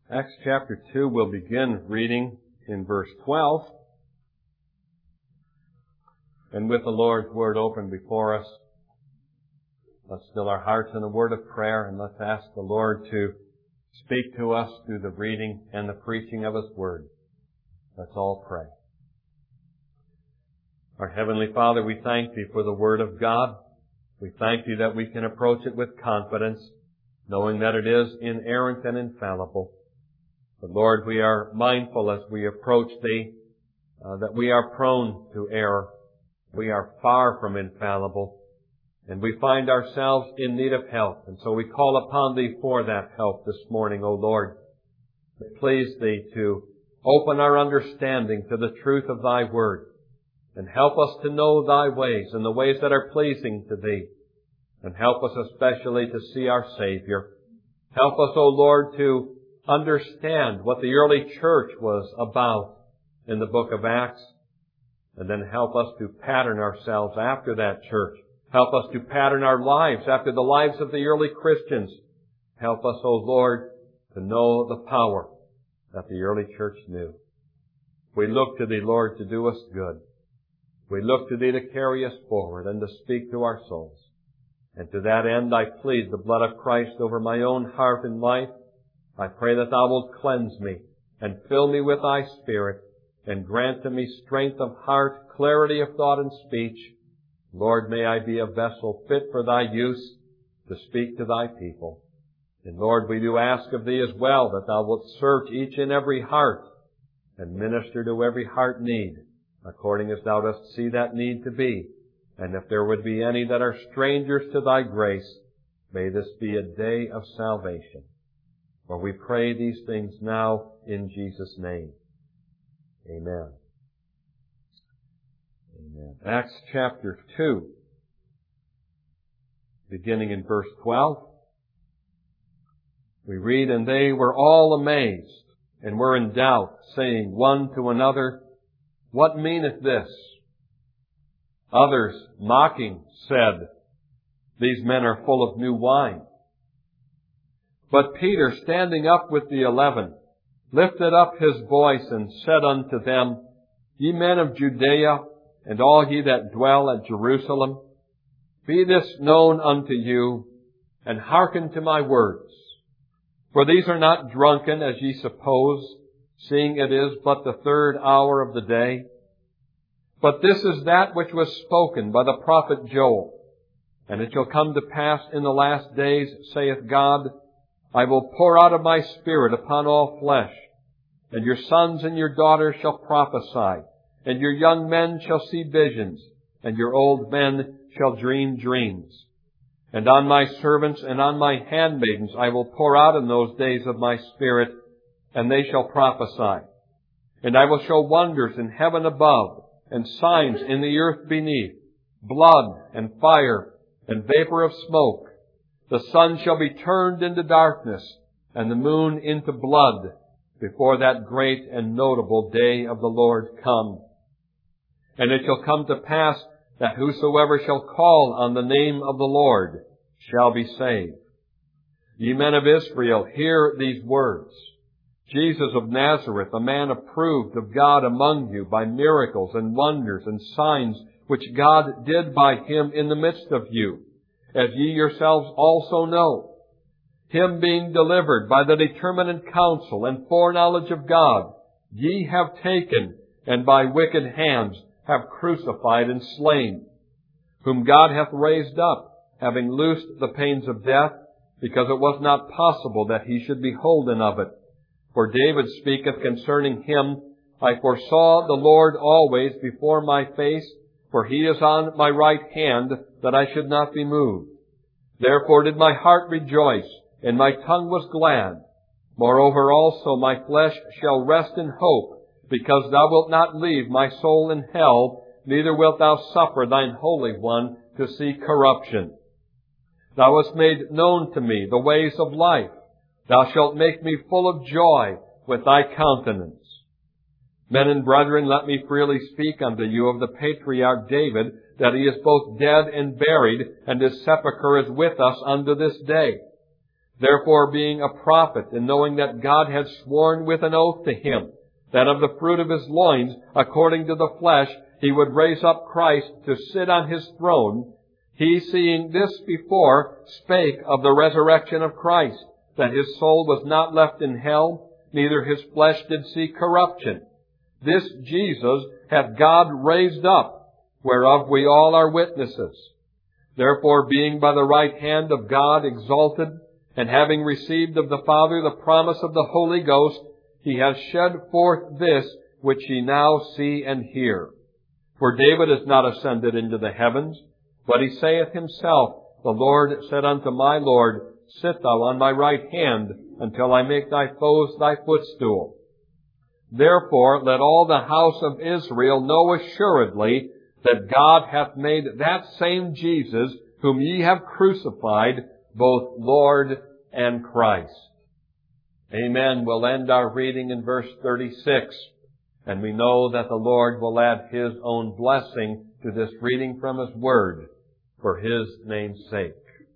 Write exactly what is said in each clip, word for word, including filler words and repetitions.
Acts chapter two, we'll begin reading in verse twelve. And with the Lord's Word open before us, let's still our hearts in a word of prayer, and let's ask the Lord to speak to us through the reading and the preaching of His Word. Let's all pray. Our Heavenly Father, we thank Thee for the Word of God. We thank Thee that we can approach it with confidence, knowing that it is inerrant and infallible. But Lord, we are mindful as we approach Thee uh, that we are prone to error. We are far from infallible, and we find ourselves in need of help. And so we call upon Thee for that help this morning, O Lord. Please Thee to open our understanding to the truth of Thy Word, and help us to know Thy ways and the ways that are pleasing to Thee. And help us especially to see our Savior. Help us, O Lord, to understand what the early church was about in the book of Acts. And then help us to pattern ourselves after that church. Help us to pattern our lives after the lives of the early Christians. Help us, O Lord, to know the power that the early church knew. We look to Thee, Lord, to do us good. We look to Thee to carry us forward and to speak to our souls. And to that end I plead the blood of Christ over my own heart and life. I pray that Thou wilt cleanse me and fill me with Thy Spirit and grant to me strength of heart, clarity of thought and speech. Lord, may I be a vessel fit for Thy use to speak to Thy people. And Lord, we do ask of Thee as well that Thou wilt search each and every heart and minister to every heart need, according as Thou dost see that need to be. And if there would be any that are strangers to Thy grace, may this be a day of salvation. For we pray these things now in Jesus' name. Amen. Amen. Acts chapter two, beginning in verse twelve. We read, "And they were all amazed, and were in doubt, saying one to another, What meaneth this? Others, mocking, said, These men are full of new wine. But Peter, standing up with the eleven, lifted up his voice and said unto them, Ye men of Judea, and all ye that dwell at Jerusalem, be this known unto you, and hearken to my words. For these are not drunken, as ye suppose, seeing it is but the third hour of the day. But this is that which was spoken by the prophet Joel. And it shall come to pass in the last days, saith God, I will pour out of my Spirit upon all flesh, and your sons and your daughters shall prophesy, and your young men shall see visions, and your old men shall dream dreams. And on my servants and on my handmaidens I will pour out in those days of my Spirit, and they shall prophesy. And I will show wonders in heaven above, and signs in the earth beneath, blood and fire and vapor of smoke. The sun shall be turned into darkness, and the moon into blood, before that great and notable day of the Lord come. And it shall come to pass that whosoever shall call on the name of the Lord shall be saved. Ye men of Israel, hear these words. Jesus of Nazareth, a man approved of God among you by miracles and wonders and signs which God did by Him in the midst of you, as ye yourselves also know. Him being delivered by the determinate counsel and foreknowledge of God, ye have taken, and by wicked hands have crucified and slain, whom God hath raised up, having loosed the pains of death, because it was not possible that he should be holden of it. For David speaketh concerning him, I foresaw the Lord always before my face, for he is on my right hand, that I should not be moved. Therefore did my heart rejoice, and my tongue was glad. Moreover also my flesh shall rest in hope, because thou wilt not leave my soul in hell, neither wilt thou suffer thine Holy One to see corruption. Thou hast made known to me the ways of life. Thou shalt make me full of joy with thy countenance. Men and brethren, let me freely speak unto you of the patriarch David, that he is both dead and buried, and his sepulchre is with us unto this day. Therefore, being a prophet, and knowing that God had sworn with an oath to him, that of the fruit of his loins, according to the flesh, he would raise up Christ to sit on his throne, he, seeing this before, spake of the resurrection of Christ, that his soul was not left in hell, neither his flesh did see corruption. This Jesus hath God raised up, whereof we all are witnesses. Therefore, being by the right hand of God exalted, and having received of the Father the promise of the Holy Ghost, he hath shed forth this which ye now see and hear. For David is not ascended into the heavens, but he saith himself, The Lord said unto my Lord, Sit thou on my right hand, until I make thy foes thy footstool. Therefore let all the house of Israel know assuredly that God hath made that same Jesus, whom ye have crucified, both Lord and Christ. Amen. We'll end our reading in verse thirty-six. And we know that the Lord will add His own blessing to this reading from His Word for His name's sake.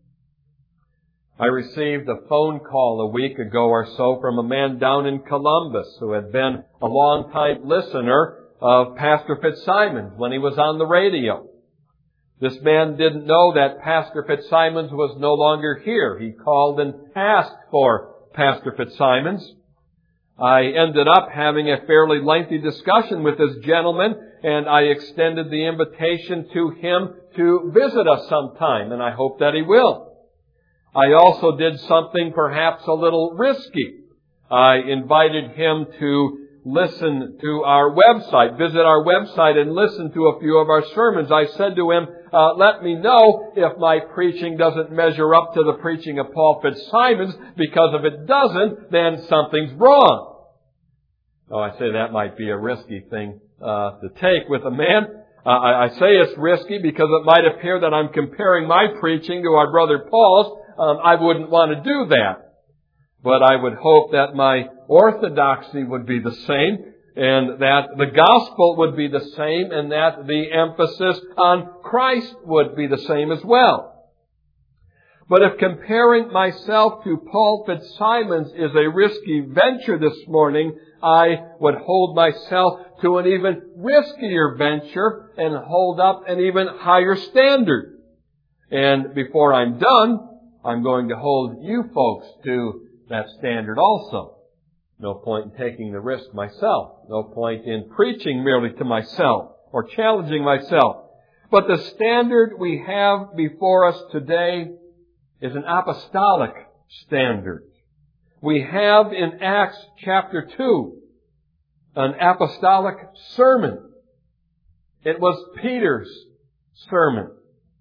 I received a phone call a week ago or so from a man down in Columbus who had been a long-time listener of Pastor Fitzsimons when he was on the radio. This man didn't know that Pastor Fitzsimons was no longer here. He called and asked for Pastor Fitzsimons. I ended up having a fairly lengthy discussion with this gentleman, and I extended the invitation to him to visit us sometime, and I hope that he will. I also did something perhaps a little risky. I invited him to listen to our website, visit our website and listen to a few of our sermons. I said to him, uh, let me know if my preaching doesn't measure up to the preaching of Paul Fitzsimons, because if it doesn't, then something's wrong. Oh, I say that might be a risky thing uh, to take with a man. Uh, I, I say it's risky because it might appear that I'm comparing my preaching to our brother Paul's. Um, I wouldn't want to do that. But I would hope that my orthodoxy would be the same, and that the gospel would be the same, and that the emphasis on Christ would be the same as well. But if comparing myself to Paul Fitzsimons is a risky venture this morning, I would hold myself to an even riskier venture and hold up an even higher standard. And before I'm done, I'm going to hold you folks to that standard also. No point in taking the risk myself. No point in preaching merely to myself or challenging myself. But the standard we have before us today is an apostolic standard. We have in Acts chapter two an apostolic sermon. It was Peter's sermon.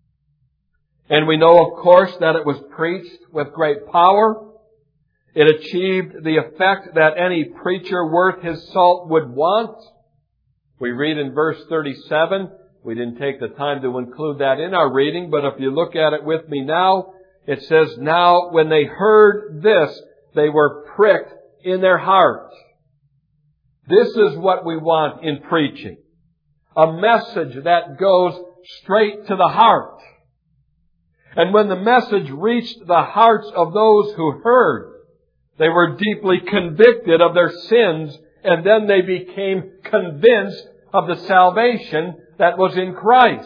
And we know, of course, that it was preached with great power. It achieved the effect that any preacher worth his salt would want. We read in verse thirty-seven. We didn't take the time to include that in our reading, but if you look at it with me now, it says, Now when they heard this, they were pricked in their heart. This is what we want in preaching. A message that goes straight to the heart. And when the message reached the hearts of those who heard, they were deeply convicted of their sins, and then they became convinced of the salvation that was in Christ.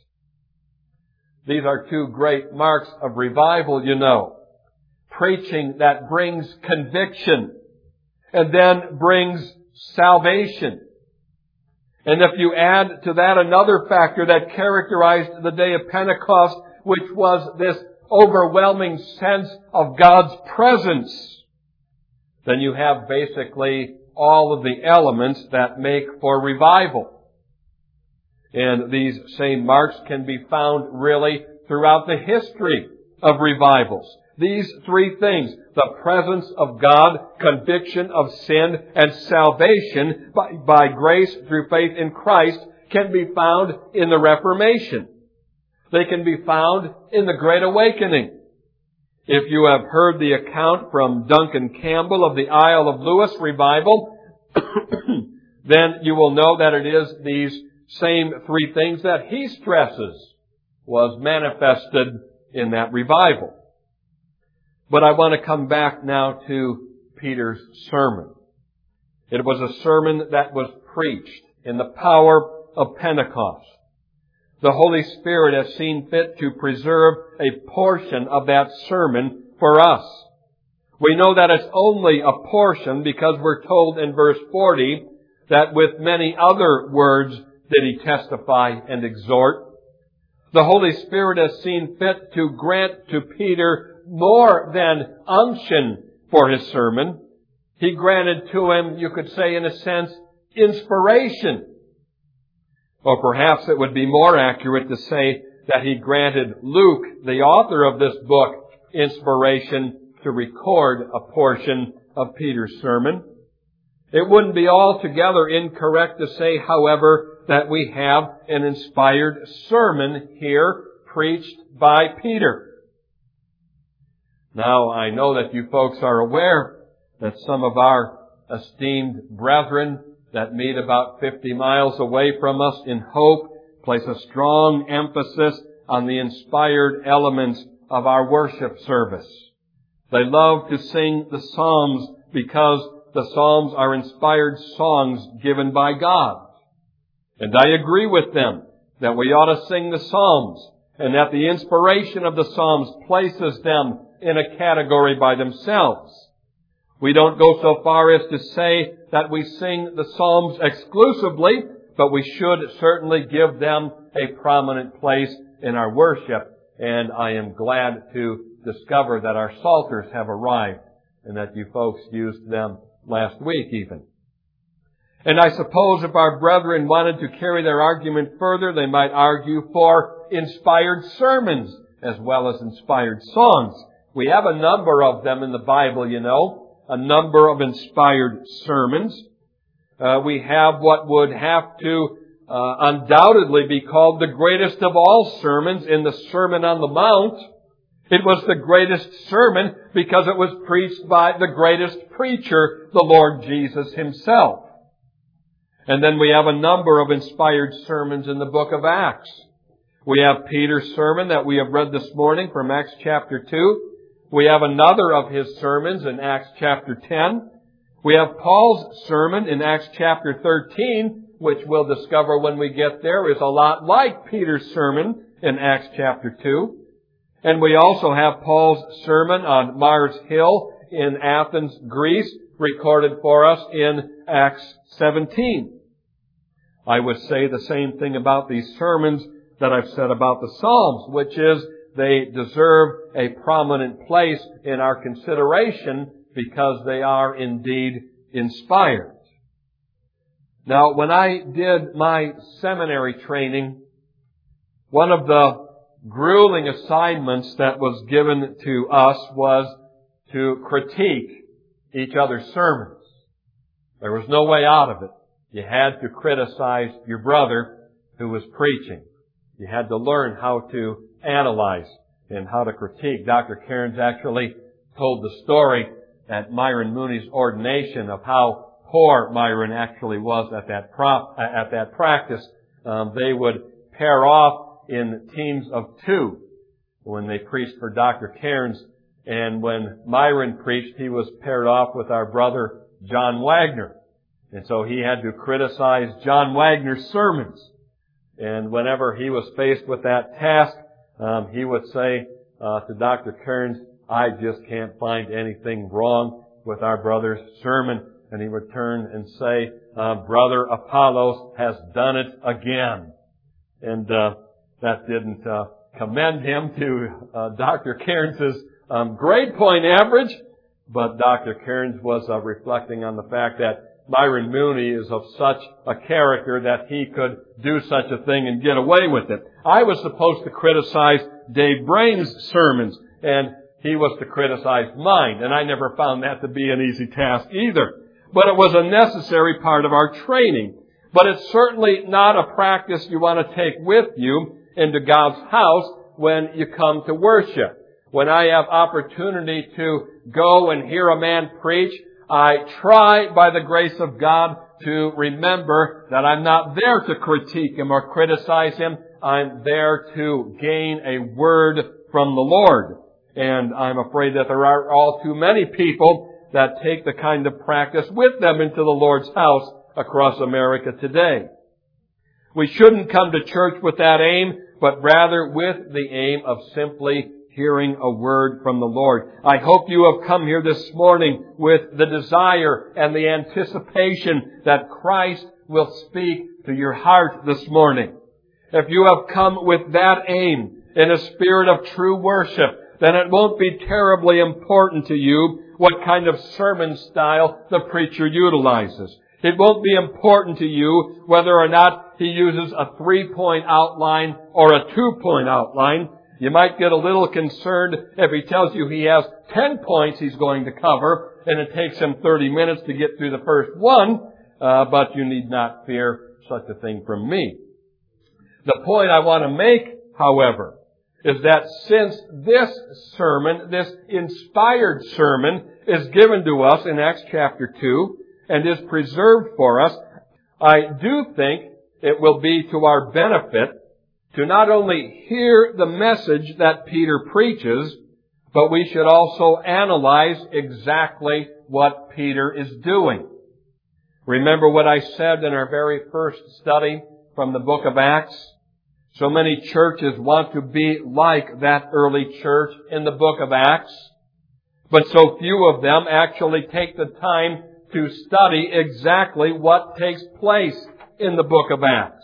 These are two great marks of revival, you know. Preaching that brings conviction and then brings salvation. And if you add to that another factor that characterized the day of Pentecost, which was this overwhelming sense of God's presence, then you have basically all of the elements that make for revival. And these same marks can be found really throughout the history of revivals. These three things, the presence of God, conviction of sin, and salvation by, by grace through faith in Christ, can be found in the Reformation. They can be found in the Great Awakening. If you have heard the account from Duncan Campbell of the Isle of Lewis revival, then you will know that it is these same three things that he stresses was manifested in that revival. But I want to come back now to Peter's sermon. It was a sermon that was preached in the power of Pentecost. The Holy Spirit has seen fit to preserve a portion of that sermon for us. We know that it's only a portion because we're told in verse forty that with many other words did he testify and exhort. The Holy Spirit has seen fit to grant to Peter more than unction for his sermon. He granted to him, you could say in a sense, inspiration. Or perhaps it would be more accurate to say that he granted Luke, the author of this book, inspiration to record a portion of Peter's sermon. It wouldn't be altogether incorrect to say, however, that we have an inspired sermon here preached by Peter. Now, I know that you folks are aware that some of our esteemed brethren that meet about fifty miles away from us in Hope place a strong emphasis on the inspired elements of our worship service. They love to sing the Psalms because the Psalms are inspired songs given by God. And I agree with them that we ought to sing the Psalms and that the inspiration of the Psalms places them in a category by themselves. We don't go so far as to say that we sing the Psalms exclusively, but we should certainly give them a prominent place in our worship. And I am glad to discover that our psalters have arrived and that you folks used them last week even. And I suppose if our brethren wanted to carry their argument further, they might argue for inspired sermons as well as inspired songs. We have a number of them in the Bible, you know, a number of inspired sermons. Uh, we have what would have to uh, undoubtedly be called the greatest of all sermons in the Sermon on the Mount. It was the greatest sermon because it was preached by the greatest preacher, the Lord Jesus Himself. And then we have a number of inspired sermons in the book of Acts. We have Peter's sermon that we have read this morning from Acts chapter two. We have another of his sermons in Acts chapter ten. We have Paul's sermon in Acts chapter thirteen, which we'll discover when we get there is a lot like Peter's sermon in Acts chapter two. And we also have Paul's sermon on Mars Hill in Athens, Greece, recorded for us in Acts seventeen. I would say the same thing about these sermons that I've said about the Psalms, which is they deserve a prominent place in our consideration because they are indeed inspired. Now, when I did my seminary training, one of the grueling assignments that was given to us was to critique each other's sermons. There was no way out of it. You had to criticize your brother who was preaching. You had to learn how to analyze and how to critique. Doctor Cairns actually told the story at Myron Mooney's ordination of how poor Myron actually was at that prop, at that practice. Um, they would pair off in teams of two when they preached for Doctor Cairns. And when Myron preached, he was paired off with our brother John Wagner. And so he had to criticize John Wagner's sermons. And whenever he was faced with that task, um, he would say uh, to Doctor Cairns, I just can't find anything wrong with our brother's sermon. And he would turn and say, uh, Brother Apollos has done it again. And uh, that didn't uh, commend him to uh, Doctor Cairns' um, grade point average. But Doctor Cairns was uh, reflecting on the fact that Myron Mooney is of such a character that he could do such a thing and get away with it. I was supposed to criticize Dave Brain's sermons, and he was to criticize mine, and I never found that to be an easy task either. But it was a necessary part of our training. But it's certainly not a practice you want to take with you into God's house when you come to worship. When I have opportunity to go and hear a man preach, I try, by the grace of God, to remember that I'm not there to critique him or criticize him. I'm there to gain a word from the Lord. And I'm afraid that there are all too many people that take the kind of practice with them into the Lord's house across America today. We shouldn't come to church with that aim, but rather with the aim of simply hearing a word from the Lord. I hope you have come here this morning with the desire and the anticipation that Christ will speak to your heart this morning. If you have come with that aim in a spirit of true worship, then it won't be terribly important to you what kind of sermon style the preacher utilizes. It won't be important to you whether or not he uses a three-point outline or a two-point outline. You might get a little concerned if he tells you he has ten points he's going to cover and it takes him thirty minutes to get through the first one, uh, but you need not fear such a thing from me. The point I want to make, however, is that since this sermon, this inspired sermon, is given to us in Acts chapter two and is preserved for us, I do think it will be to our benefit to not only hear the message that Peter preaches, but we should also analyze exactly what Peter is doing. Remember what I said in our very first study from the book of Acts? So many churches want to be like that early church in the book of Acts, but so few of them actually take the time to study exactly what takes place in the book of Acts.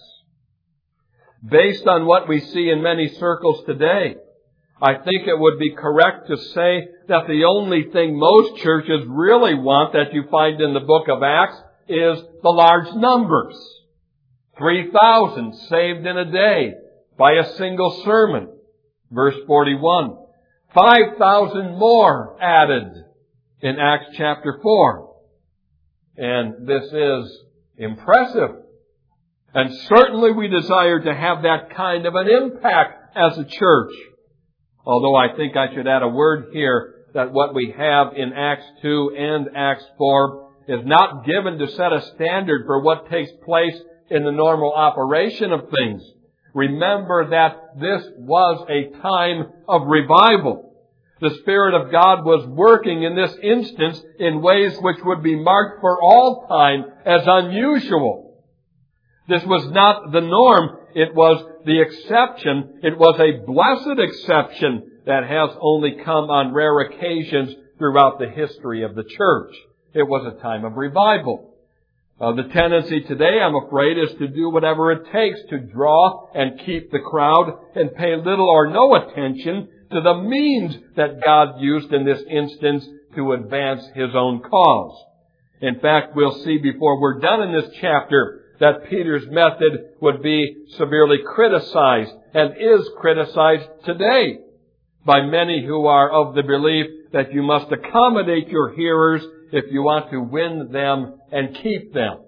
Based on what we see in many circles today, I think it would be correct to say that the only thing most churches really want that you find in the book of Acts is the large numbers. three thousand saved in a day by a single sermon. Verse forty-one. five thousand more added in Acts chapter four. And this is impressive. And certainly we desire to have that kind of an impact as a church. Although I think I should add a word here that what we have in Acts two and Acts four is not given to set a standard for what takes place in the normal operation of things. Remember that this was a time of revival. The Spirit of God was working in this instance in ways which would be marked for all time as unusual. This was not the norm. It was the exception. It was a blessed exception that has only come on rare occasions throughout the history of the church. It was a time of revival. Uh, the tendency today, I'm afraid, is to do whatever it takes to draw and keep the crowd and pay little or no attention to the means that God used in this instance to advance His own cause. In fact, we'll see before we're done in this chapter that Peter's method would be severely criticized and is criticized today by many who are of the belief that you must accommodate your hearers if you want to win them and keep them.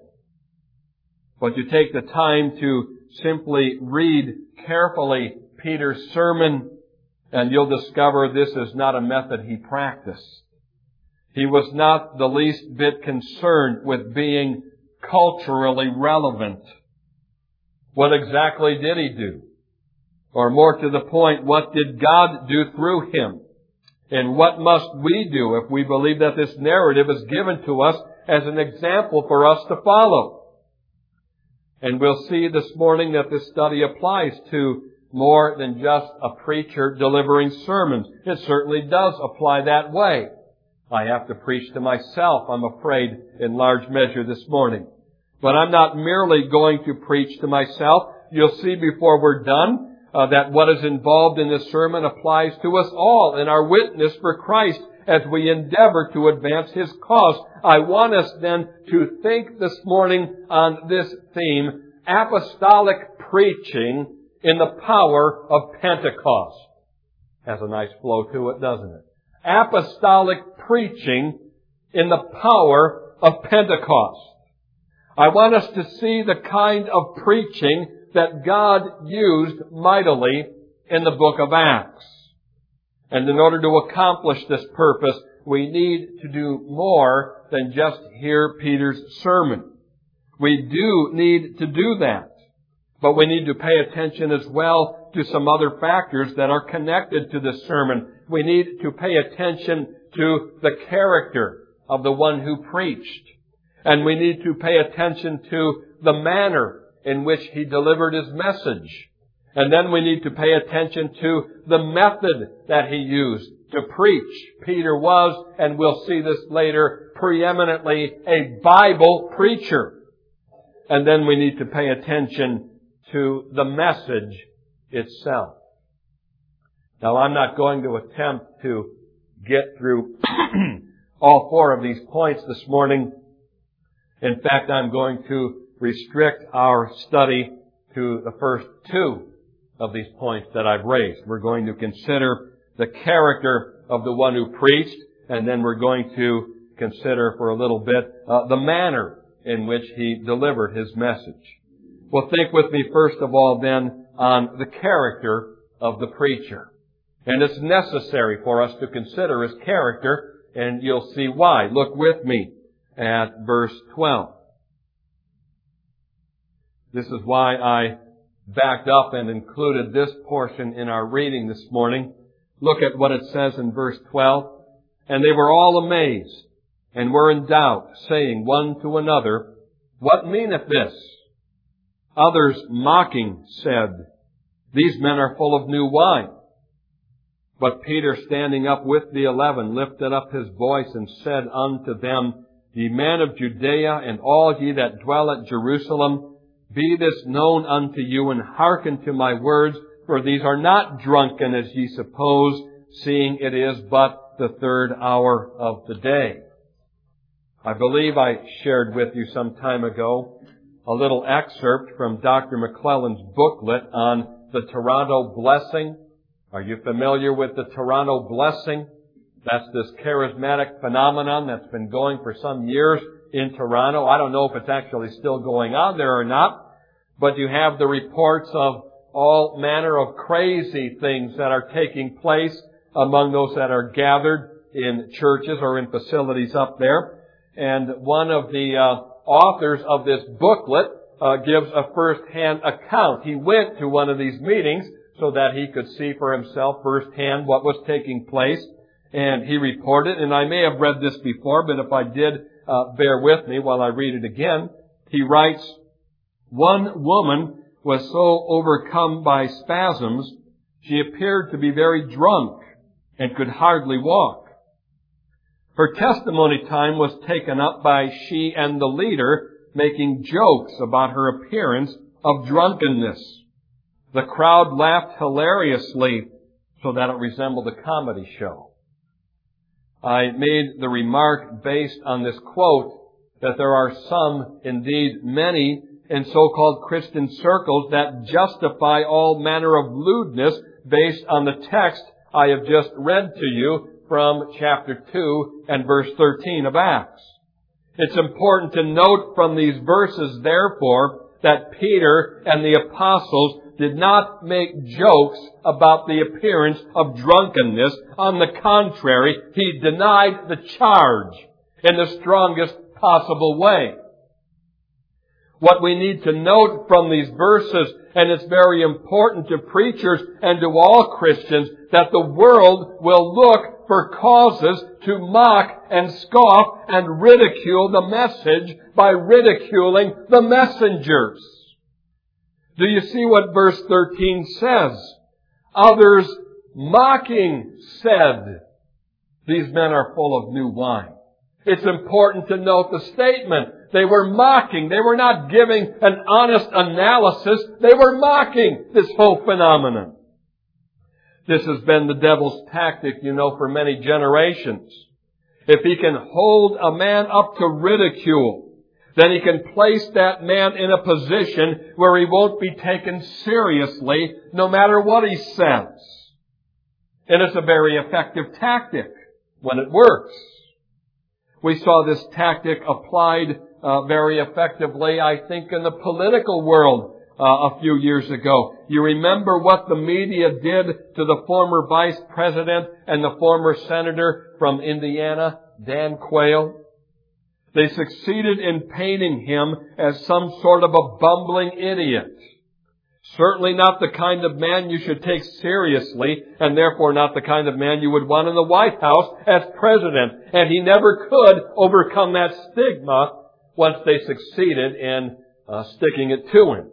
But you take the time to simply read carefully Peter's sermon, and you'll discover this is not a method he practiced. He was not the least bit concerned with being culturally relevant. What exactly did he do? Or more to the point, what did God do through him? And what must we do if we believe that this narrative is given to us as an example for us to follow? And we'll see this morning that this study applies to more than just a preacher delivering sermons. It certainly does apply that way. I have to preach to myself, I'm afraid, in large measure this morning. But I'm not merely going to preach to myself. You'll see before we're done uh, that what is involved in this sermon applies to us all in our witness for Christ as we endeavor to advance His cause. I want us then to think this morning on this theme, apostolic preaching in the power of Pentecost. Has a nice flow to it, doesn't it? Apostolic preaching in the power of Pentecost. I want us to see the kind of preaching that God used mightily in the book of Acts. And in order to accomplish this purpose, we need to do more than just hear Peter's sermon. We do need to do that. But we need to pay attention as well to some other factors that are connected to this sermon. We need to pay attention to the character of the one who preached. And we need to pay attention to the manner in which he delivered his message. And then we need to pay attention to the method that he used to preach. Peter was, and we'll see this later, preeminently a Bible preacher. And then we need to pay attention to the message itself. Now, I'm not going to attempt to get through all four of these points this morning. In fact, I'm going to restrict our study to the first two of these points that I've raised. We're going to consider the character of the one who preached, and then we're going to consider for a little bit uh, the manner in which he delivered his message. Well, think with me first of all then on the character of the preacher. And it's necessary for us to consider his character, and you'll see why. Look with me at verse twelve. This is why I backed up and included this portion in our reading this morning. Look at what it says in verse twelve. And they were all amazed, and were in doubt, saying one to another, What meaneth this? Others mocking said, These men are full of new wine. But Peter, standing up with the eleven, lifted up his voice and said unto them, Ye men of Judea, and all ye that dwell at Jerusalem, be this known unto you, and hearken to my words, for these are not drunken as ye suppose, seeing it is but the third hour of the day. I believe I shared with you some time ago a little excerpt from Doctor McClellan's booklet on the Toronto Blessing. Are you familiar with the Toronto Blessing? That's this charismatic phenomenon that's been going for some years in Toronto. I don't know if it's actually still going on there or not, but you have the reports of all manner of crazy things that are taking place among those that are gathered in churches or in facilities up there. And one of the uh, authors of this booklet uh, gives a first-hand account. He went to one of these meetings so that he could see for himself firsthand what was taking place. And he reported, and I may have read this before, but if I did, uh, bear with me while I read it again. He writes, One woman was so overcome by spasms, she appeared to be very drunk and could hardly walk. Her testimony time was taken up by she and the leader making jokes about her appearance of drunkenness. The crowd laughed hilariously so that it resembled a comedy show. I made the remark based on this quote that there are some, indeed many, in so-called Christian circles that justify all manner of lewdness based on the text I have just read to you from chapter two and verse thirteen of Acts. It's important to note from these verses, therefore, that Peter and the apostles did not make jokes about the appearance of drunkenness. On the contrary, he denied the charge in the strongest possible way. What we need to note from these verses, and it's very important to preachers and to all Christians, that the world will look for causes to mock and scoff and ridicule the message by ridiculing the messengers. Do you see what verse thirteen says? Others mocking said, These men are full of new wine. It's important to note the statement. They were mocking. They were not giving an honest analysis. They were mocking this whole phenomenon. This has been the devil's tactic, you know, for many generations. If he can hold a man up to ridicule, then he can place that man in a position where he won't be taken seriously no matter what he says. And it's a very effective tactic when it works. We saw this tactic applied uh, very effectively, I think, in the political world uh, a few years ago. You remember what the media did to the former vice president and the former senator from Indiana, Dan Quayle? They succeeded in painting him as some sort of a bumbling idiot. Certainly not the kind of man you should take seriously, and therefore not the kind of man you would want in the White House as president. And he never could overcome that stigma once they succeeded in uh, sticking it to him.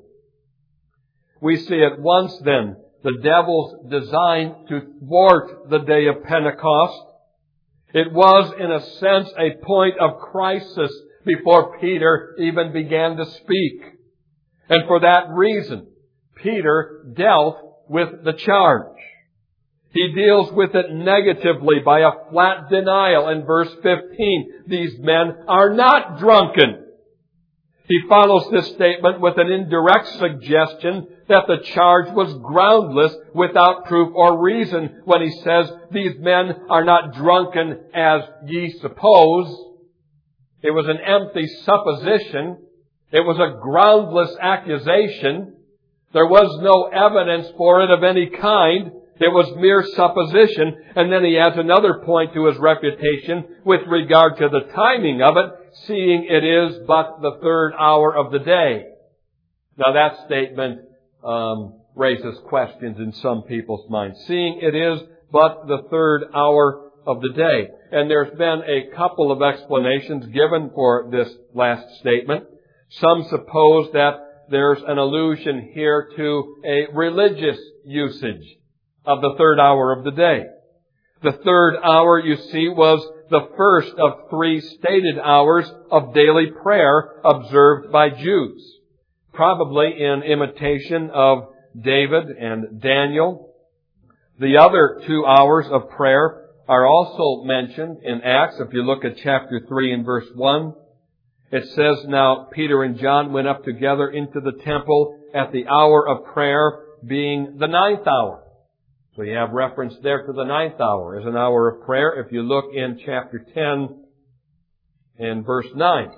We see at once then the devil's design to thwart the day of Pentecost. It was, in a sense, a point of crisis before Peter even began to speak. And for that reason, Peter dealt with the charge. He deals with it negatively by a flat denial in verse fifteen. These men are not drunken. He follows this statement with an indirect suggestion that the charge was groundless without proof or reason when he says, these men are not drunken as ye suppose. It was an empty supposition. It was a groundless accusation. There was no evidence for it of any kind. It was mere supposition. And then he adds another point to his refutation with regard to the timing of it, seeing it is but the third hour of the day. Now that statement um, raises questions in some people's minds. Seeing it is but the third hour of the day. And there's been a couple of explanations given for this last statement. Some suppose that there's an allusion here to a religious usage of the third hour of the day. The third hour, you see, was the first of three stated hours of daily prayer observed by Jews, probably in imitation of David and Daniel. The other two hours of prayer are also mentioned in Acts. If you look at chapter three and verse one, it says, now Peter and John went up together into the temple at the hour of prayer, being the ninth hour. So you have reference there to the ninth hour as an hour of prayer. If you look in chapter ten and verse nine.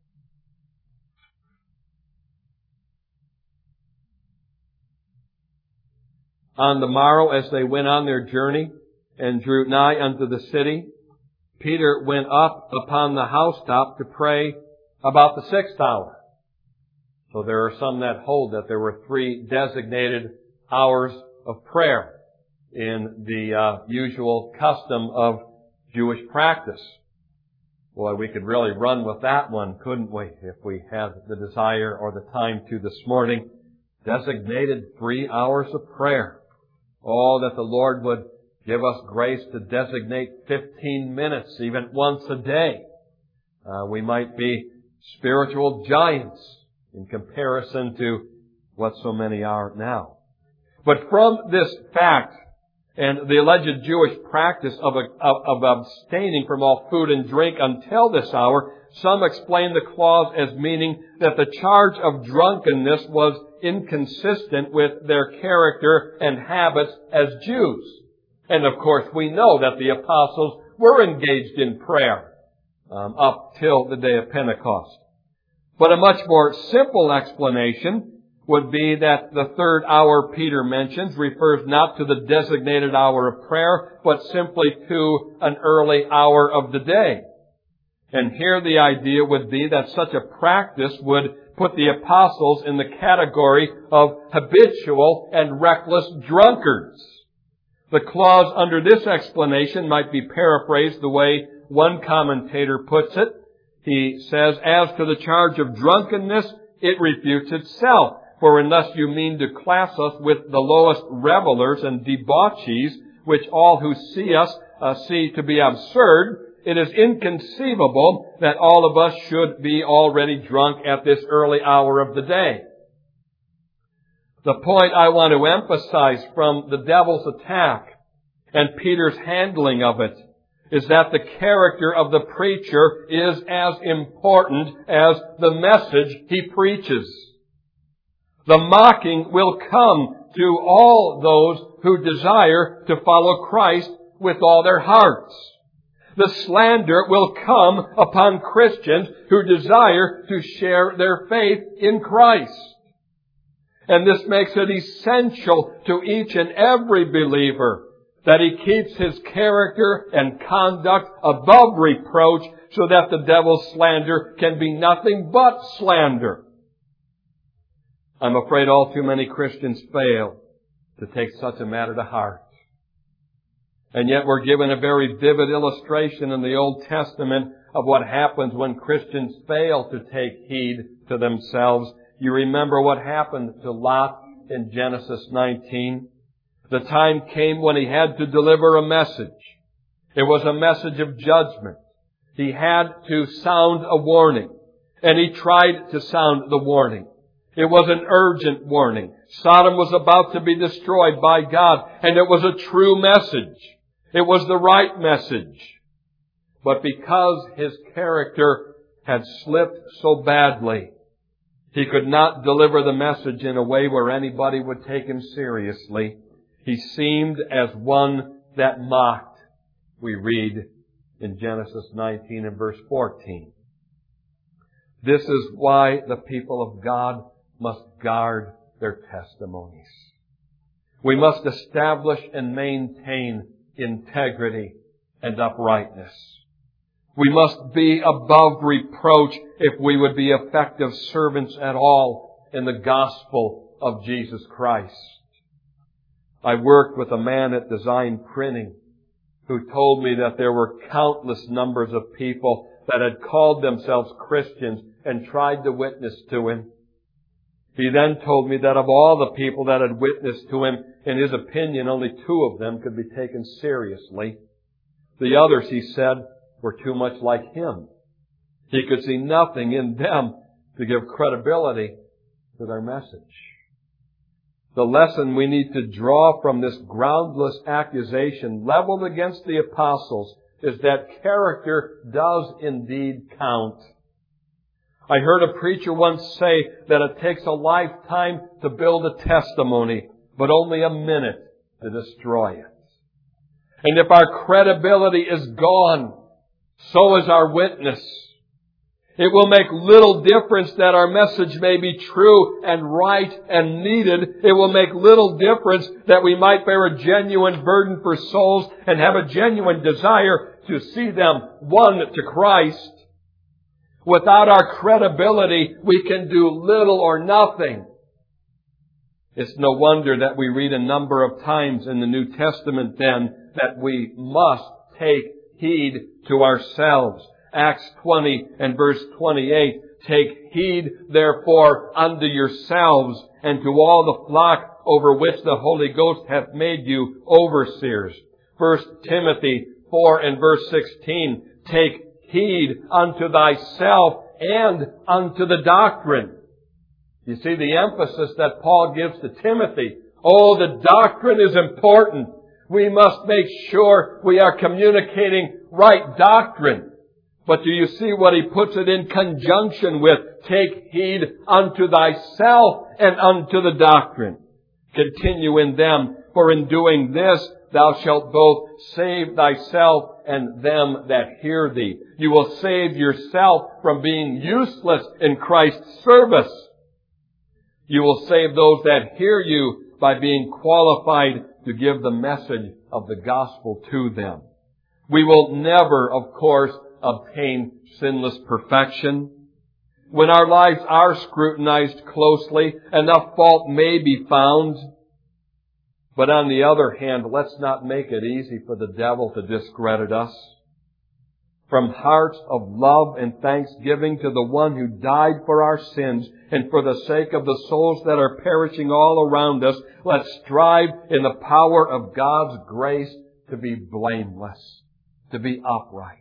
On the morrow, as they went on their journey and drew nigh unto the city, Peter went up upon the housetop to pray about the sixth hour. So there are some that hold that there were three designated hours of prayer in the uh, usual custom of Jewish practice. Boy, we could really run with that one, couldn't we, if we had the desire or the time to this morning. Designated three hours of prayer. Oh, that the Lord would give us grace to designate fifteen minutes, even once a day. Uh, we might be spiritual giants in comparison to what so many are now. But from this fact and the alleged Jewish practice of, of, of abstaining from all food and drink until this hour, some explain the clause as meaning that the charge of drunkenness was inconsistent with their character and habits as Jews. And of course, we know that the apostles were engaged in prayer um, up till the day of Pentecost. But a much more simple explanation would be that the third hour Peter mentions refers not to the designated hour of prayer, but simply to an early hour of the day. And here the idea would be that such a practice would put the apostles in the category of habitual and reckless drunkards. The clause under this explanation might be paraphrased the way one commentator puts it. He says, as to the charge of drunkenness, it refutes itself. For unless you mean to class us with the lowest revelers and debauchees, which all who see us uh, see to be absurd, it is inconceivable that all of us should be already drunk at this early hour of the day. The point I want to emphasize from the devil's attack and Peter's handling of it is that the character of the preacher is as important as the message he preaches. The mocking will come to all those who desire to follow Christ with all their hearts. The slander will come upon Christians who desire to share their faith in Christ. And this makes it essential to each and every believer that he keeps his character and conduct above reproach so that the devil's slander can be nothing but slander. I'm afraid all too many Christians fail to take such a matter to heart. And yet we're given a very vivid illustration in the Old Testament of what happens when Christians fail to take heed to themselves. You remember what happened to Lot in Genesis nineteen? The time came when he had to deliver a message. It was a message of judgment. He had to sound a warning. And he tried to sound the warning. It was an urgent warning. Sodom was about to be destroyed by God, and it was a true message. It was the right message. But because his character had slipped so badly, he could not deliver the message in a way where anybody would take him seriously. He seemed as one that mocked, we read in Genesis nineteen and verse fourteen. This is why the people of God must guard their testimonies. We must establish and maintain integrity and uprightness. We must be above reproach if we would be effective servants at all in the gospel of Jesus Christ. I worked with a man at Design Printing who told me that there were countless numbers of people that had called themselves Christians and tried to witness to him. He then told me that of all the people that had witnessed to him, in his opinion, only two of them could be taken seriously. The others, he said, were too much like him. He could see nothing in them to give credibility to their message. The lesson we need to draw from this groundless accusation leveled against the apostles is that character does indeed count. I heard a preacher once say that it takes a lifetime to build a testimony, but only a minute to destroy it. And if our credibility is gone, so is our witness. It will make little difference that our message may be true and right and needed. It will make little difference that we might bear a genuine burden for souls and have a genuine desire to see them won to Christ. Without our credibility, we can do little or nothing. It's no wonder that we read a number of times in the New Testament then that we must take heed to ourselves. Acts twenty and verse twenty-eight, take heed therefore unto yourselves and to all the flock over which the Holy Ghost hath made you overseers. First Timothy four and verse sixteen, take heed unto thyself and unto the doctrine. You see the emphasis that Paul gives to Timothy. Oh, the doctrine is important. We must make sure we are communicating right doctrine. But do you see what he puts it in conjunction with? Take heed unto thyself and unto the doctrine. Continue in them, for in doing this thou shalt both save thyself and them that hear thee. You will save yourself from being useless in Christ's service. You will save those that hear you by being qualified to give the message of the gospel to them. We will never, of course, obtain sinless perfection. When our lives are scrutinized closely, enough fault may be found. But on the other hand, let's not make it easy for the devil to discredit us. From hearts of love and thanksgiving to the one who died for our sins and for the sake of the souls that are perishing all around us, let's strive in the power of God's grace to be blameless, to be upright.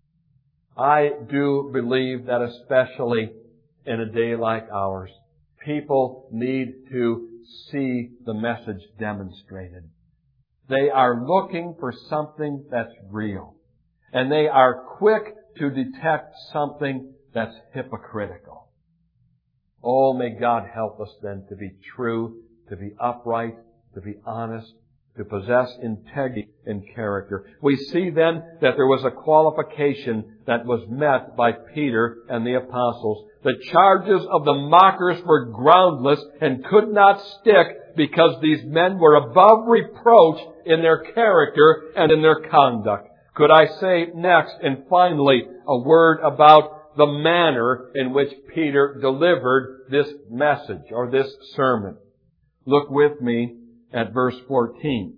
I do believe that especially in a day like ours, people need to see the message demonstrated. They are looking for something that's real. And they are quick to detect something that's hypocritical. Oh, may God help us then to be true, to be upright, to be honest, to possess integrity and character. We see then that there was a qualification that was met by Peter and the apostles. The charges of the mockers were groundless and could not stick because these men were above reproach in their character and in their conduct. Could I say next and finally a word about the manner in which Peter delivered this message or this sermon. Look with me at verse fourteen.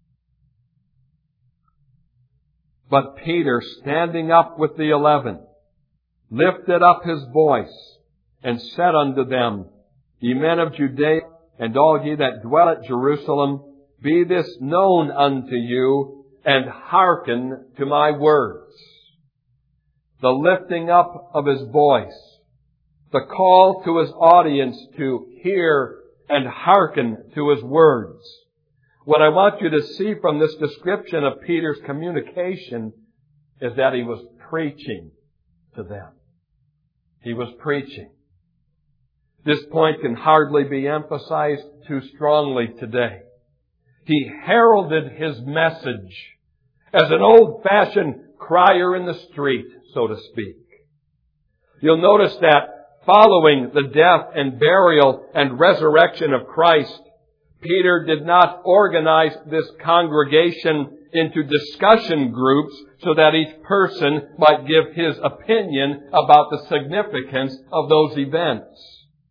But Peter, standing up with the eleven, lifted up his voice and said unto them, Ye men of Judea, and all ye that dwell at Jerusalem, be this known unto you, and hearken to my words. The lifting up of his voice, the call to his audience to hear and hearken to his words. What I want you to see from this description of Peter's communication is that he was preaching to them. He was preaching. This point can hardly be emphasized too strongly today. He heralded his message as an old-fashioned crier in the street, so to speak. You'll notice that following the death and burial and resurrection of Christ, Peter did not organize this congregation into discussion groups so that each person might give his opinion about the significance of those events.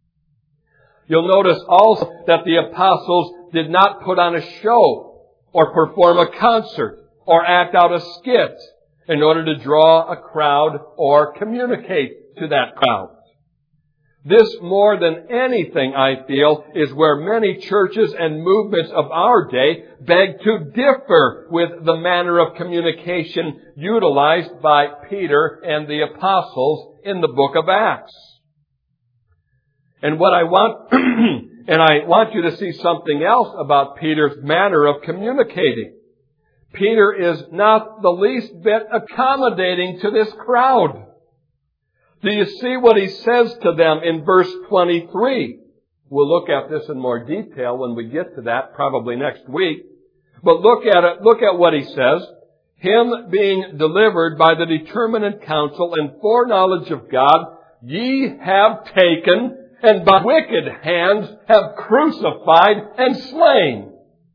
You'll notice also that the apostles did not put on a show or perform a concert or act out a skit in order to draw a crowd or communicate to that crowd. This, more than anything, I feel, is where many churches and movements of our day beg to differ with the manner of communication utilized by Peter and the apostles in the book of Acts. And what I want, and I want you to see something else about Peter's manner of communicating. Peter is not the least bit accommodating to this crowd. Do you see what he says to them in verse twenty-three? We'll look at this in more detail when we get to that, probably next week. But look at it, look at what he says. Him being delivered by the determinate counsel and foreknowledge of God, ye have taken, and by wicked hands have crucified and slain.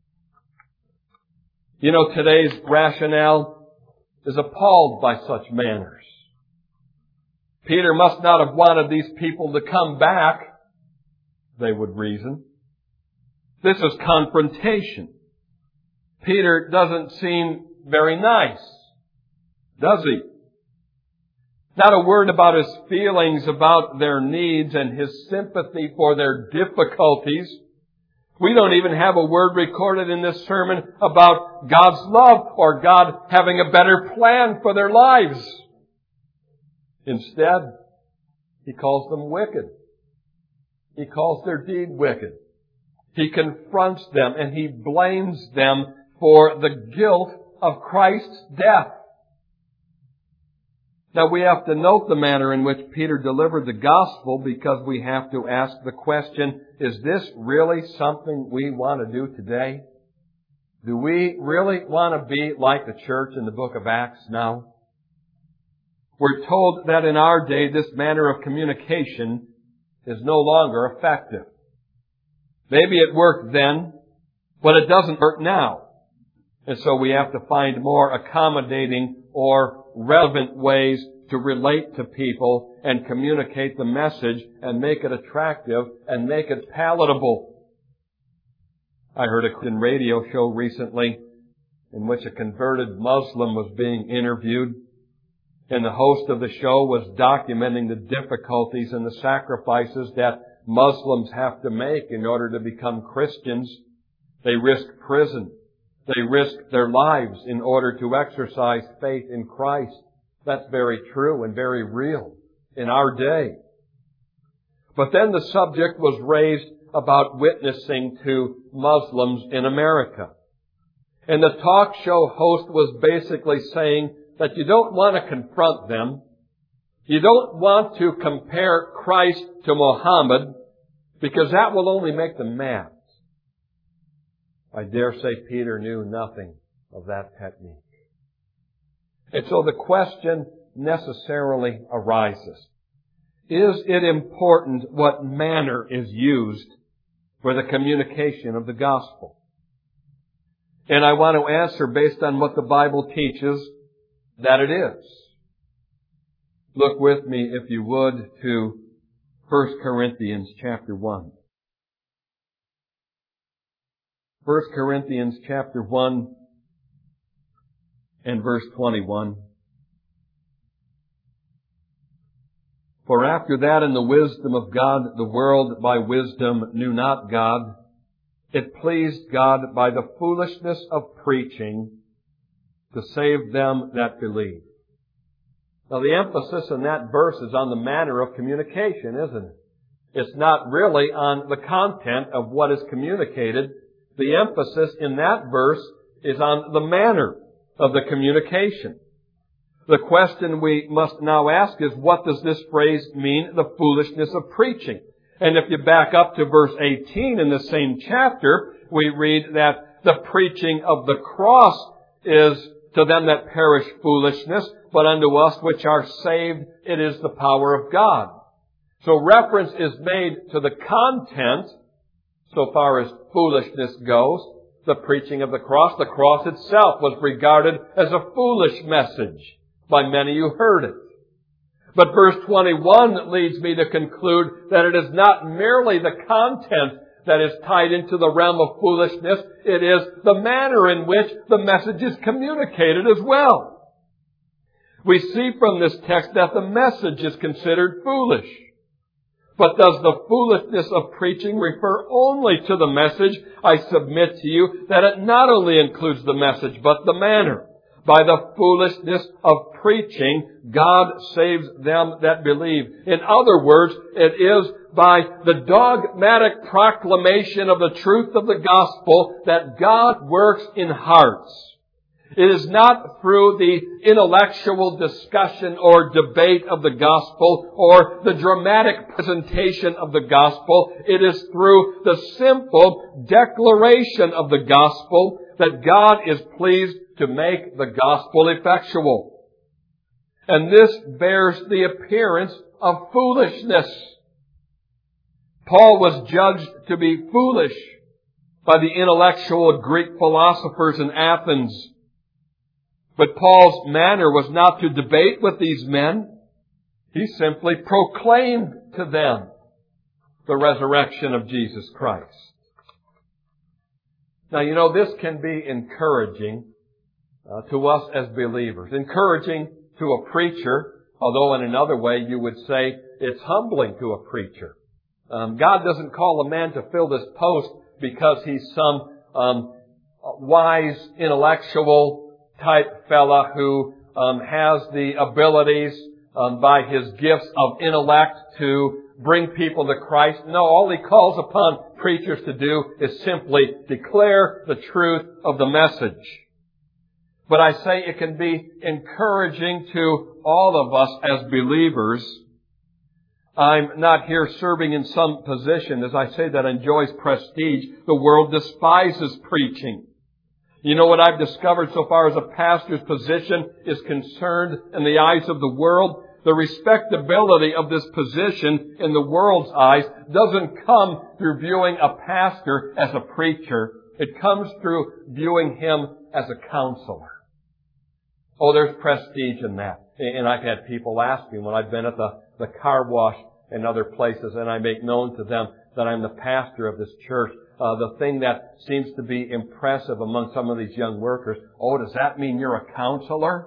You know, today's rationale is appalled by such manners. Peter must not have wanted these people to come back, they would reason. This is confrontation. Peter doesn't seem very nice, does he? Not a word about his feelings about their needs and his sympathy for their difficulties. We don't even have a word recorded in this sermon about God's love or God having a better plan for their lives. Instead, he calls them wicked. He calls their deed wicked. He confronts them and he blames them for the guilt of Christ's death. Now we have to note the manner in which Peter delivered the gospel because we have to ask the question, is this really something we want to do today? Do we really want to be like the church in the book of Acts now? We're told that in our day this manner of communication is no longer effective. Maybe it worked then, but it doesn't work now. And so we have to find more accommodating or relevant ways to relate to people and communicate the message and make it attractive and make it palatable. I heard a Christian radio show recently in which a converted Muslim was being interviewed. And the host of the show was documenting the difficulties and the sacrifices that Muslims have to make in order to become Christians. They risk prison. They risk their lives in order to exercise faith in Christ. That's very true and very real in our day. But then the subject was raised about witnessing to Muslims in America. And the talk show host was basically saying that you don't want to confront them. You don't want to compare Christ to Muhammad because that will only make them mad. I dare say Peter knew nothing of that technique. And so the question necessarily arises. Is it important what manner is used for the communication of the gospel? And I want to answer based on what the Bible teaches that it is. Look with me, if you would, to First Corinthians chapter one. First Corinthians chapter one and verse twenty-one. For after that in the wisdom of God, the world by wisdom knew not God. It pleased God by the foolishness of preaching to save them that believe. Now the emphasis in that verse is on the manner of communication, isn't it? It's not really on the content of what is communicated. The emphasis in that verse is on the manner of the communication. The question we must now ask is, what does this phrase mean, the foolishness of preaching? And if you back up to verse eighteen in the same chapter, we read that the preaching of the cross is to them that perish foolishness, but unto us which are saved it is the power of God. So reference is made to the content, so far as foolishness goes, the preaching of the cross. The cross itself was regarded as a foolish message by many who heard it. But verse twenty-one leads me to conclude that it is not merely the content that is tied into the realm of foolishness. It is the manner in which the message is communicated as well. We see from this text that the message is considered foolish. But does the foolishness of preaching refer only to the message? I submit to you that it not only includes the message, but the manner. By the foolishness of preaching, God saves them that believe. In other words, it is by the dogmatic proclamation of the truth of the gospel that God works in hearts. It is not through the intellectual discussion or debate of the gospel or the dramatic presentation of the gospel. It is through the simple declaration of the gospel that God is pleased to make the gospel effectual. And this bears the appearance of foolishness. Paul was judged to be foolish by the intellectual Greek philosophers in Athens. But Paul's manner was not to debate with these men. He simply proclaimed to them the resurrection of Jesus Christ. Now, you know, this can be encouraging uh, to us as believers. Encouraging to a preacher, although in another way you would say it's humbling to a preacher. Um, God doesn't call a man to fill this post because he's some um, wise, intellectual type fella who um, has the abilities um, by his gifts of intellect to bring people to Christ. No, all he calls upon preachers to do is simply declare the truth of the message. But I say it can be encouraging to all of us as believers. I'm not here serving in some position, as I say, that enjoys prestige. The world despises preaching. You know what I've discovered so far as a pastor's position is concerned in the eyes of the world? The respectability of this position in the world's eyes doesn't come through viewing a pastor as a preacher. It comes through viewing him as a counselor. Oh, there's prestige in that. And I've had people ask me when I've been at the, the car wash and other places, and I make known to them that I'm the pastor of this church. Uh, the thing that seems to be impressive among some of these young workers, oh, does that mean you're a counselor?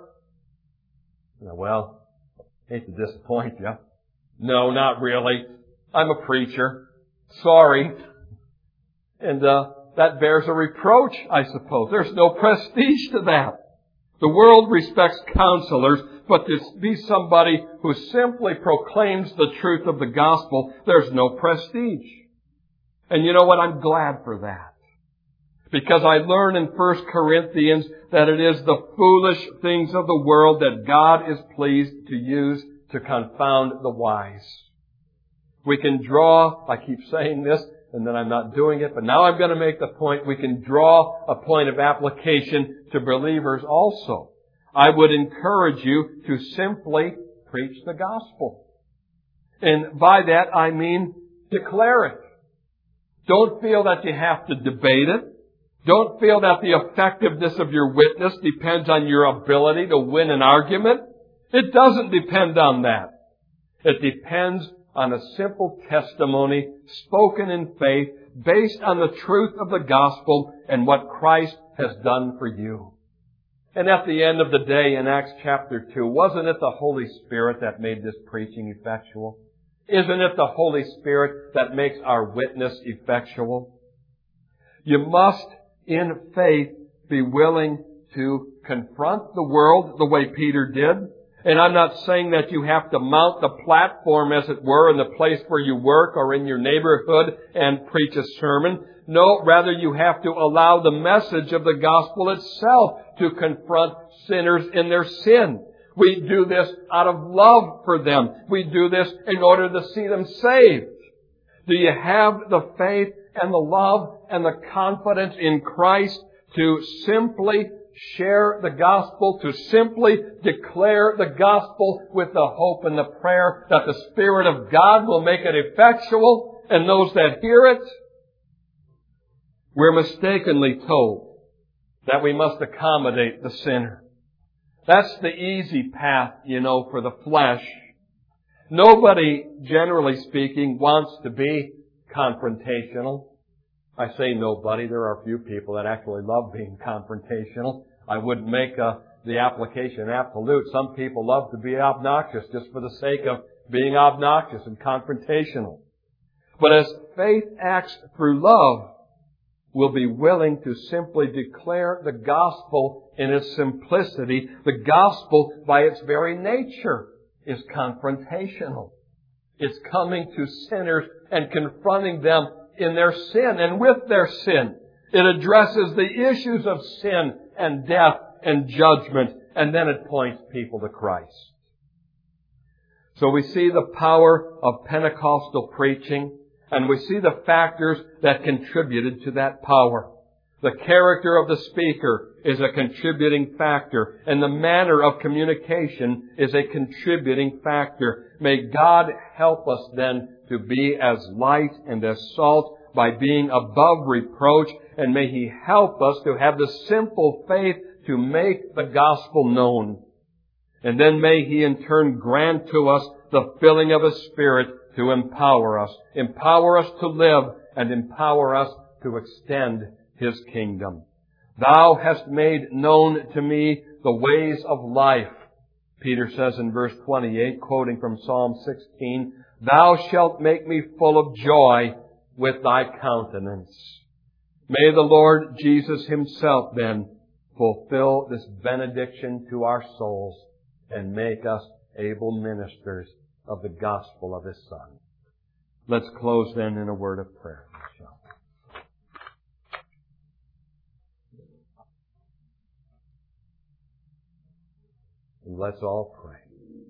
Well, hate to disappoint you. No, not really. I'm a preacher. Sorry. And uh, that bears a reproach, I suppose. There's no prestige to that. The world respects counselors, but to be somebody who simply proclaims the truth of the gospel, there's no prestige. And you know what? I'm glad for that. Because I learn in First Corinthians that it is the foolish things of the world that God is pleased to use to confound the wise. We can draw, I keep saying this, and then I'm not doing it, but now I'm going to make the point, we can draw a point of application to believers also. I would encourage you to simply preach the gospel. And by that I mean declare it. Don't feel that you have to debate it. Don't feel that the effectiveness of your witness depends on your ability to win an argument. It doesn't depend on that. It depends on a simple testimony spoken in faith based on the truth of the gospel and what Christ has done for you. And at the end of the day in Acts chapter two, wasn't it the Holy Spirit that made this preaching effectual? Isn't it the Holy Spirit that makes our witness effectual? You must, in faith, be willing to confront the world the way Peter did. And I'm not saying that you have to mount the platform, as it were, in the place where you work or in your neighborhood and preach a sermon. No, rather you have to allow the message of the gospel itself to confront sinners in their sin. We do this out of love for them. We do this in order to see them saved. Do you have the faith and the love and the confidence in Christ to simply share the gospel, to simply declare the gospel with the hope and the prayer that the Spirit of God will make it effectual in those that hear it? We're mistakenly told that we must accommodate the sinner. That's the easy path, you know, for the flesh. Nobody, generally speaking, wants to be confrontational. I say nobody. There are a few people that actually love being confrontational. I wouldn't make uh, the application absolute. Some people love to be obnoxious just for the sake of being obnoxious and confrontational. But as faith acts through love, we'll be willing to simply declare the gospel in its simplicity. The gospel, by its very nature, is confrontational. It's coming to sinners and confronting them in their sin and with their sin. It addresses the issues of sin and death and judgment, and then it points people to Christ. So we see the power of Pentecostal preaching, and we see the factors that contributed to that power. The character of the speaker is a contributing factor, and the manner of communication is a contributing factor. May God help us then to be as light and as salt by being above reproach, and may He help us to have the simple faith to make the gospel known. And then may He in turn grant to us the filling of His Spirit to empower us. Empower us to live and empower us to extend His kingdom. Thou hast made known to me the ways of life. Peter says in verse twenty-eight, quoting from Psalm sixteen, Thou shalt make me full of joy with Thy countenance. May the Lord Jesus Himself then fulfill this benediction to our souls and make us able ministers of the gospel of His Son. Let's close then in a word of prayer. And let's all pray.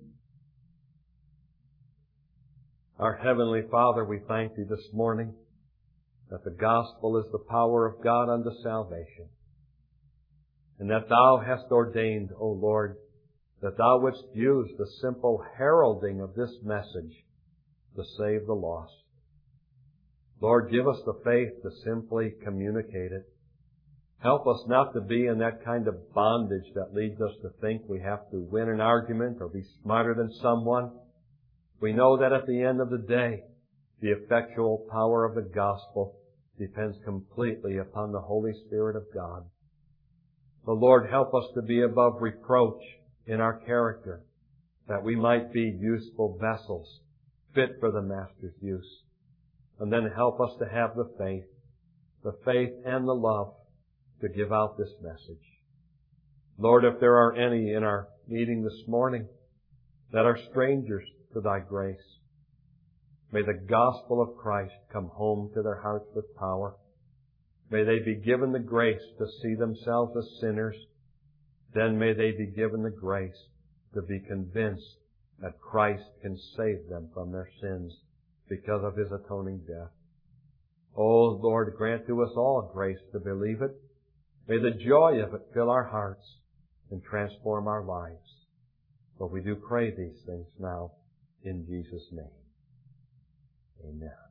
Our Heavenly Father, we thank Thee this morning that the gospel is the power of God unto salvation, and that Thou hast ordained, O Lord, that Thou wouldst use the simple heralding of this message to save the lost. Lord, give us the faith to simply communicate it. Help us not to be in that kind of bondage that leads us to think we have to win an argument or be smarter than someone. We know that at the end of the day, the effectual power of the gospel depends completely upon the Holy Spirit of God. The Lord, help us to be above reproach in our character, that we might be useful vessels, fit for the Master's use. And then help us to have the faith, the faith and the love to give out this message. Lord, if there are any in our meeting this morning that are strangers to Thy grace, may the gospel of Christ come home to their hearts with power. May they be given the grace to see themselves as sinners. Then may they be given the grace to be convinced that Christ can save them from their sins because of His atoning death. Oh, Lord, grant to us all grace to believe it. May the joy of it fill our hearts and transform our lives. For we do pray these things now in Jesus' name. Amen.